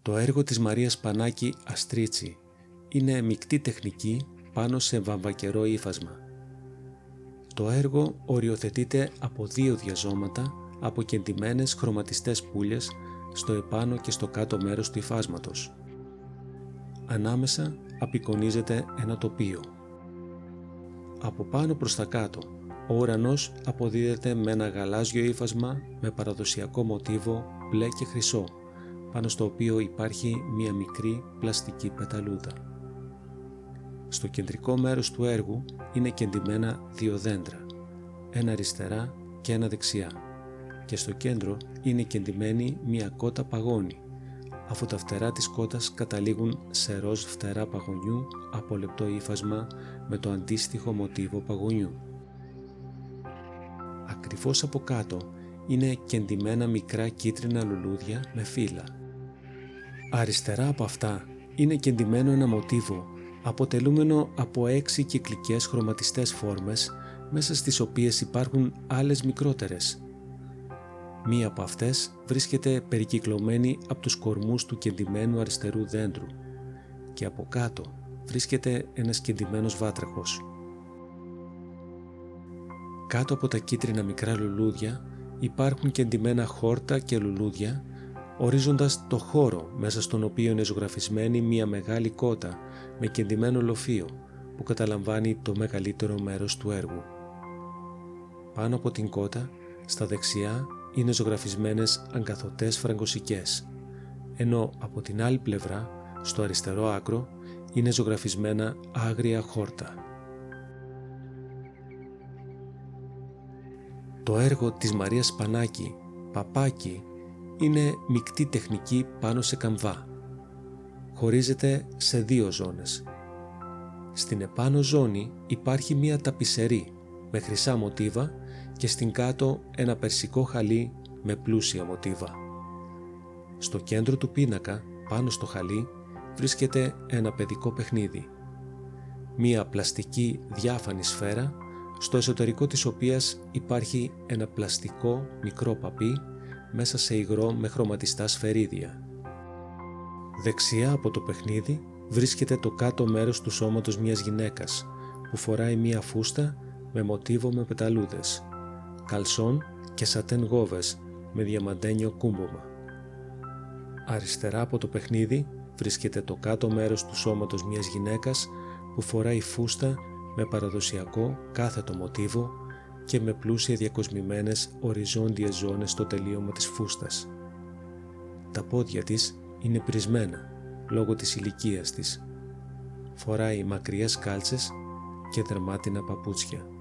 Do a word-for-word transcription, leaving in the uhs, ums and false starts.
Το έργο της Μαρίας Πανάκη Αστρίτσι είναι μεικτή τεχνική πάνω σε βαμβακερό ύφασμα. Το έργο οριοθετείται από δύο διαζώματα από κεντημένες χρωματιστές πουλιες στο επάνω και στο κάτω μέρος του υφάσματος. Ανάμεσα απεικονίζεται ένα τοπίο. Από πάνω προς τα κάτω, ο ουρανός αποδίδεται με ένα γαλάζιο ύφασμα με παραδοσιακό μοτίβο μπλε και χρυσό, πάνω στο οποίο υπάρχει μία μικρή πλαστική πεταλούδα. Στο κεντρικό μέρος του έργου είναι κεντημένα δύο δέντρα, ένα αριστερά και ένα δεξιά, και στο κέντρο είναι κεντημένη μία κότα παγώνη, αφού τα φτερά της κότας καταλήγουν σε ροζ φτερά παγωνιού από λεπτό ύφασμα με το αντίστοιχο μοτίβο παγωνιού. Ακριβώς από κάτω είναι κεντημένα μικρά κίτρινα λουλούδια με φύλλα. Αριστερά από αυτά είναι κεντημένο ένα μοτίβο αποτελούμενο από έξι κυκλικές χρωματιστές φόρμες, μέσα στις οποίες υπάρχουν άλλες μικρότερες. Μία από αυτές βρίσκεται περικυκλωμένη από τους κορμούς του κεντημένου αριστερού δέντρου και από κάτω βρίσκεται ένας κεντημένος βάτραχος. Κάτω από τα κίτρινα μικρά λουλούδια υπάρχουν κεντημένα χόρτα και λουλούδια, ορίζοντας το χώρο μέσα στον οποίο είναι ζωγραφισμένη μία μεγάλη κότα με κεντημένο λοφείο που καταλαμβάνει το μεγαλύτερο μέρος του έργου. Πάνω από την κότα, στα δεξιά, είναι ζωγραφισμένες αγκαθωτές φραγκοσικές, ενώ από την άλλη πλευρά, στο αριστερό άκρο, είναι ζωγραφισμένα άγρια χόρτα. Το έργο της Μαρίας Πανάκη Παπάκη είναι μεικτή τεχνική πάνω σε καμβά. Χωρίζεται σε δύο ζώνες. Στην επάνω ζώνη υπάρχει μία ταπισερή με χρυσά μοτίβα και στην κάτω ένα περσικό χαλί με πλούσια μοτίβα. Στο κέντρο του πίνακα, πάνω στο χαλί, βρίσκεται ένα παιδικό παιχνίδι. Μία πλαστική διάφανη σφαίρα, στο εσωτερικό της οποίας υπάρχει ένα πλαστικό μικρό παπί μέσα σε υγρό με χρωματιστά σφαιρίδια. Δεξιά από το παιχνίδι βρίσκεται το κάτω μέρος του σώματος μιας γυναίκας που φοράει μία φούστα με μοτίβο με πεταλούδες, καλσόν και σατέν γόβες με διαμαντένιο κούμπομα. Αριστερά από το παιχνίδι βρίσκεται το κάτω μέρος του σώματος μιας γυναίκας που φοράει φούστα με παραδοσιακό κάθετο μοτίβο και με πλούσια διακοσμημένες οριζόντιες ζώνες στο τελείωμα της φούστας. Τα πόδια της είναι πρισμένα λόγω της ηλικίας της. Φοράει μακριές κάλτσες και δερμάτινα παπούτσια.